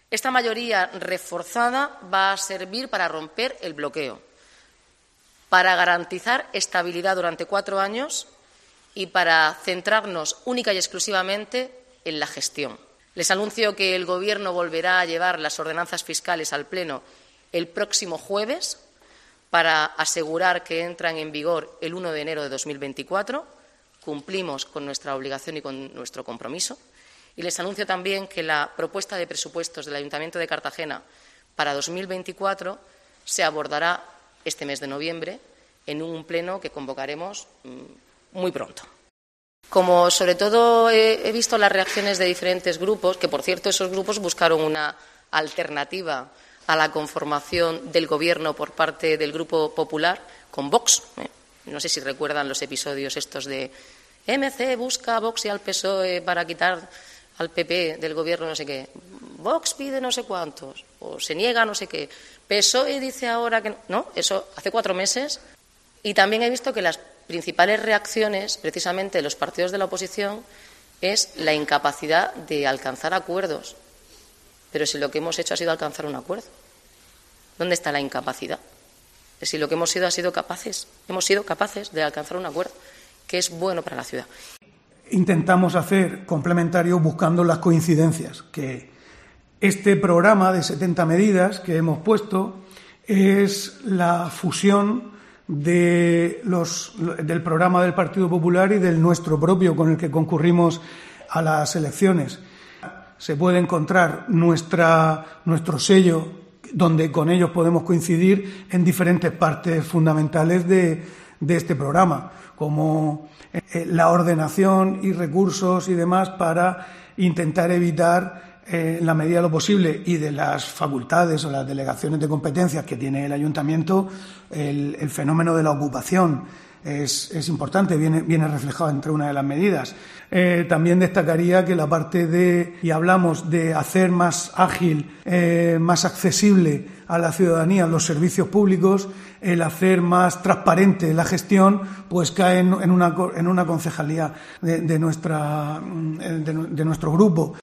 Esta mayoría reforzada va a servir para romper el bloqueo, para garantizar estabilidad durante 4 años y para centrarnos única y exclusivamente en la gestión. Les anuncio que el Gobierno volverá a llevar las ordenanzas fiscales al Pleno el próximo jueves para asegurar que entran en vigor el 1 de enero de 2024. Cumplimos con nuestra obligación y con nuestro compromiso. Y les anuncio también que la propuesta de presupuestos del Ayuntamiento de Cartagena para 2024 se abordará este mes de noviembre en un pleno que convocaremos muy pronto. Como sobre todo he visto las reacciones de diferentes grupos, que por cierto esos grupos buscaron una alternativa a la conformación del Gobierno por parte del Grupo Popular con Vox. No sé si recuerdan los episodios estos de MC busca a Vox y al PSOE para quitar al PP del Gobierno no sé qué. Vox pide no sé cuántos, o se niega no sé qué. PSOE dice ahora que no. Eso hace 4 meses. Y también he visto que las principales reacciones, precisamente de los partidos de la oposición, es la incapacidad de alcanzar acuerdos. Pero si lo que hemos hecho ha sido alcanzar un acuerdo, ¿dónde está la incapacidad? Si lo que hemos sido capaces de alcanzar un acuerdo que es bueno para la ciudad. Intentamos hacer complementarios buscando las coincidencias, que este programa de 70 medidas que hemos puesto es la fusión del programa del Partido Popular y del nuestro propio, con el que concurrimos a las elecciones. Se puede encontrar nuestro sello, donde con ellos podemos coincidir en diferentes partes fundamentales de este programa, como la ordenación y recursos y demás para intentar evitar, en la medida de lo posible y de las facultades o las delegaciones de competencias que tiene el Ayuntamiento, el fenómeno de la ocupación. Es importante, viene reflejado entre una de las medidas. También destacaría que la parte y hablamos de hacer más ágil, más accesible a la ciudadanía los servicios públicos, el hacer más transparente la gestión, pues cae en una concejalía de nuestro grupo.